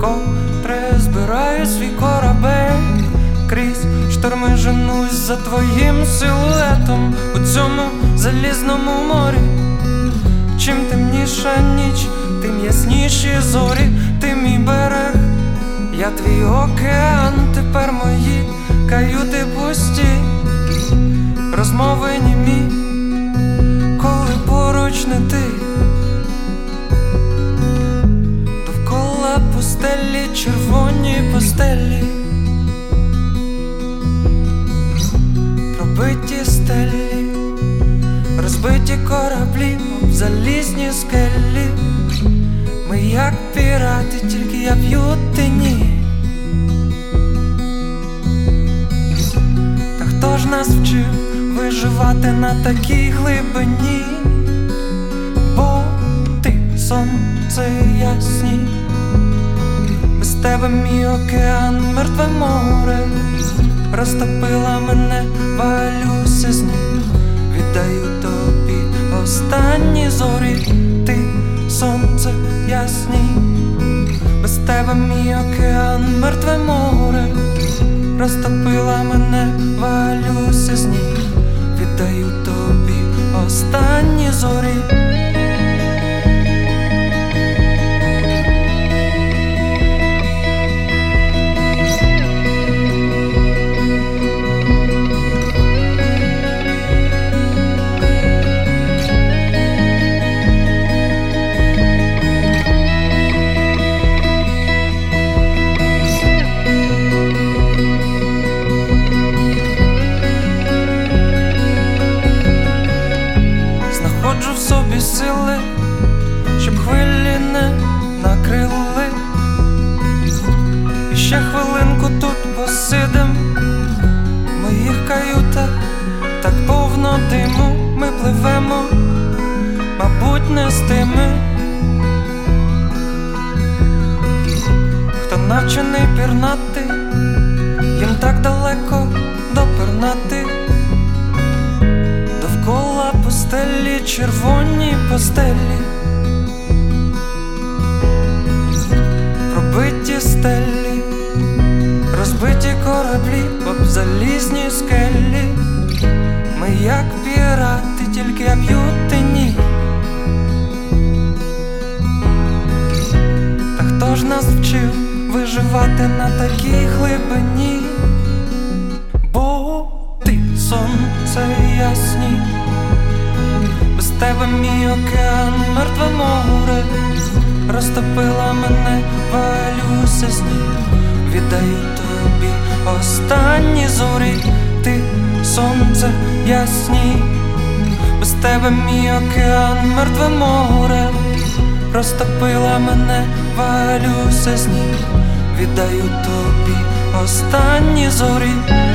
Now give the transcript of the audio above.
вкотре збираю свій корабель. Крізь шторми женусь за твоїм силуетом у цьому залізному морі. Чим темніша ніч, тим ясніші зорі. Ти мій берег, я твій океан. Тепер мої каюти пусті, розмови німі, коли поруч не ти. Довкола пустелі, червоні постелі, пробиті стелі, розбиті кораблі об залізні скелі. Ми як пірати, тільки я п'ю, ти ні. Та хто ж нас вчив виживати на такій глибині? Бо ти сонце ясні, без тебе мій океан, мертве море. Розтопила мене, валюся з ним, віддаю тобі останні зорі. Ти сонце ясні, без тебе мій океан, мертве море. Розтопила мене, валюся з ним, віддаю тобі останні зорі. Знаходжу в собі сили, щоб хвилі не накрили. І ще хвилинку тут посидим, в моїх каютах так повно диму. Ми пливемо, мабуть, не з тими, хто навчений пірнати, їм так далеко допірнати. Довкола пустелі, червоні постелі, пробиті стелі, розбиті кораблі об залізні скелі. Ми як пірати, тільки я п'ю, ти ні. Та хто ж нас вчив виживати на такій глибині? Бо ти сонце ясні, без тебе мій океан, мертве море. Розтопила мене, валюся з ним, віддаю тобі останні зорі. Ти сонце ясні, без тебе мій океан, мертве море. Розтопила мене, валюся з ним, віддаю тобі останні зорі.